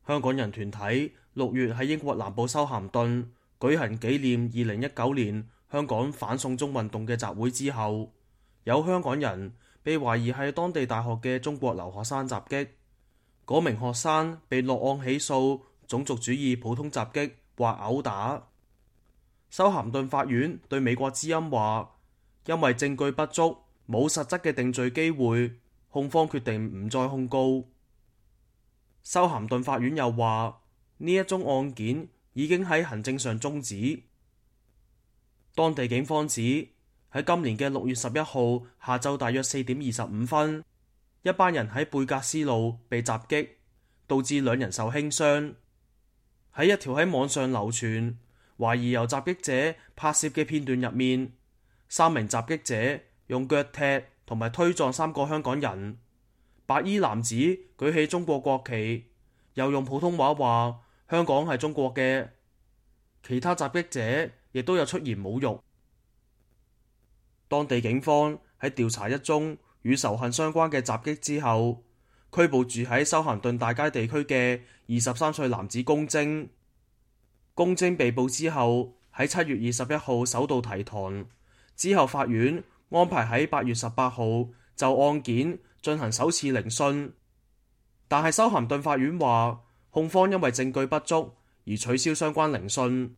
香港人團體6月喺英國南部修咸頓舉行紀念2019年香港反送中運動嘅集會之後，有香港人被懷疑係當地大學嘅中國留學生襲擊，嗰名學生被落案起訴種族主義普通襲擊或毆打。修咸頓法院對美國之音話，因為證據不足，冇實質嘅定罪機會，控方決定唔再控告。修咸頓法院又話，呢一宗案件已經喺行政上終止。當地警方指，喺今年嘅6月11號下晝大約4點25分，一班人喺貝格斯路被襲擊，導致2人受輕傷。喺一條喺網上流傳懷疑由襲擊者拍攝嘅片段入面，3名襲擊者用腳踢同埋推撞3個香港人。白衣男子舉起中國國旗，又用普通話話香港係中國嘅。其他襲擊者亦都有出言侮辱。當地警方喺調查一宗與仇恨相關嘅襲擊之後，拘捕住喺修咸頓大街地區嘅23歲男子龔晶。龔晶被捕之後喺7月21號首度提堂，之後法院安排喺8月18號就案件進行首次聆訊，但係修咸頓法院話控方因為證據不足而取消相關聆訊。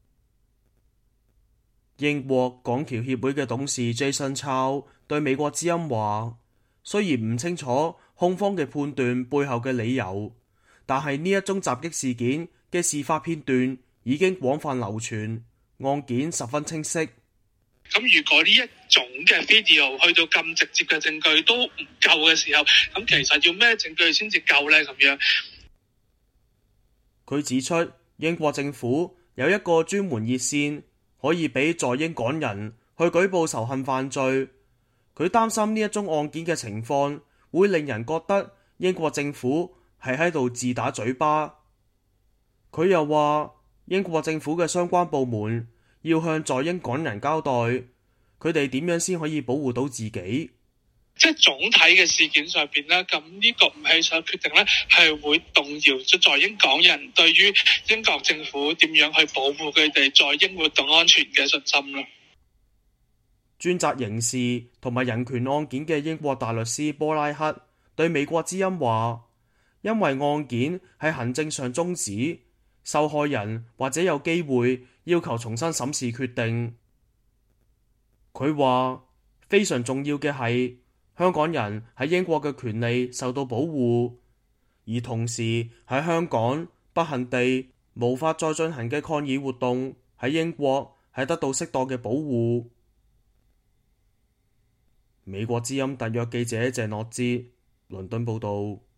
英國港僑協會嘅董事 Jason Chow 對美國之音話，雖然唔清楚控方嘅判斷背後嘅理由，但係呢一宗襲擊事件嘅事發片段已經廣泛流傳，案件十分清晰。 咁如果呢一種嘅 video 去到咁直接嘅證據都唔夠嘅時候，咁其實要咩證據先至夠呢？咁樣， 佢指出，英國政府有一個專門熱線，可以俾在英港人去舉報仇恨犯罪。佢擔心呢一宗案件嘅情況會令人覺得英國政府係喺度自打嘴巴。佢又話，英國政府嘅相關部門要向在英港人交代，佢哋點樣先可以保護到自己。 即係總體嘅事件上邊咧，咁呢個唔起訴決定咧，係會動搖咗在英港人對於英國政府點樣去保護佢哋在英活動安全嘅信心咯。 專責刑事同埋人權案件嘅英國大律師波拉克對美國之音話，因為案件喺行政上終止，受害人或者有機會要求重新審視決定。佢話非常重要嘅係香港人喺英國嘅權利受到保護，而同時喺香港不幸地無法再進行嘅抗議活動喺英國係得到適當嘅保護。美國之音特約記者謝諾茲倫敦報道。